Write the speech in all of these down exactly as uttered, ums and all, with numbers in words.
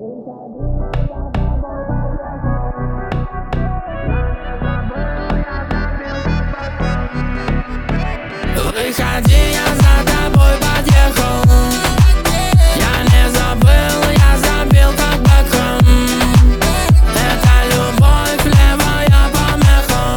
Выходи, я за тобой подъехал. Я не забыл, я забил как Бекхэм. Это любовь, левая помеха.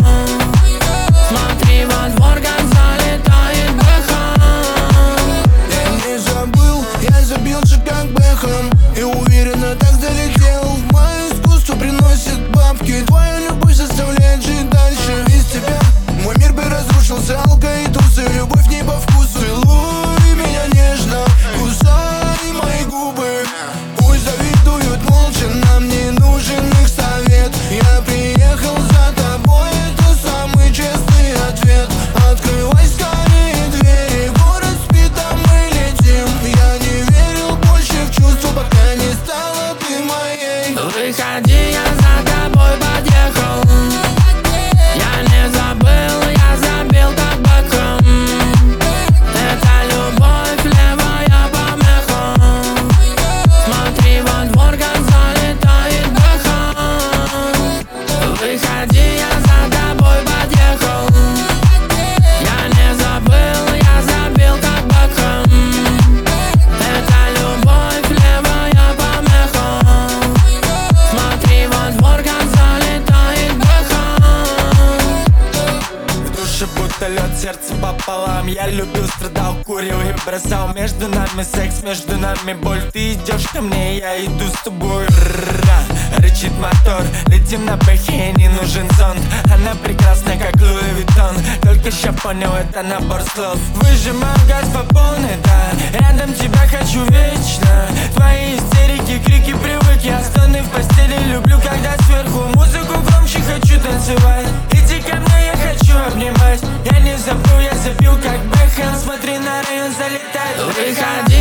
Смотри во двор, как залетает Бекхэм. Я не забыл, я забил же как Бекхэм. И уверенно так залетел. Мое искусство приносит бабки. Твоя любовь заставляет жить дальше. Без тебя мой мир бы разрушился. Алко и тусы, любовь не по вкусу. Целуй меня нежно, кусай мои губы. Пусть завидуют молча, нам не нужен их совет. Я приехал за тобой, это самый честный ответ. Открывай скорее двери, город спит, а мы летим. Я не верил больше в чувства, пока не стала ты моей. Выходи, я за тобой подъехал. Я не забыл, я забил как Бекхэм. Это любовь, левая помеха. Смотри во двор, как залетает Бекхэм. Выходи, я за тобой подъехал. Я не забыл, я забил как Бекхэм. Это любовь, левая помеха. Смотри во двор, как залетает Бекхэм. В душе будто лед, сердце пополам. Я любил, страдал, курил и бросал. Между нами секс, между нами боль. Ты идешь ко мне, я иду с тобой. Ра, рычит мотор, летим на бэхе, не нужен зонт. Она прекрасна, как Луи Виттон. Только ща понял, это набор слов. Выжимаю газ по полной, да. Рядом тебя хочу вечно. Твои истерики, крики, привык. Я стоны в постели, люблю, когда сверху музыку громче, хочу танцевать. Иди ко мне, я хочу обнимать. Я не забыл, я забил как Бекхэм. Смотри на район, залетает. Выходи,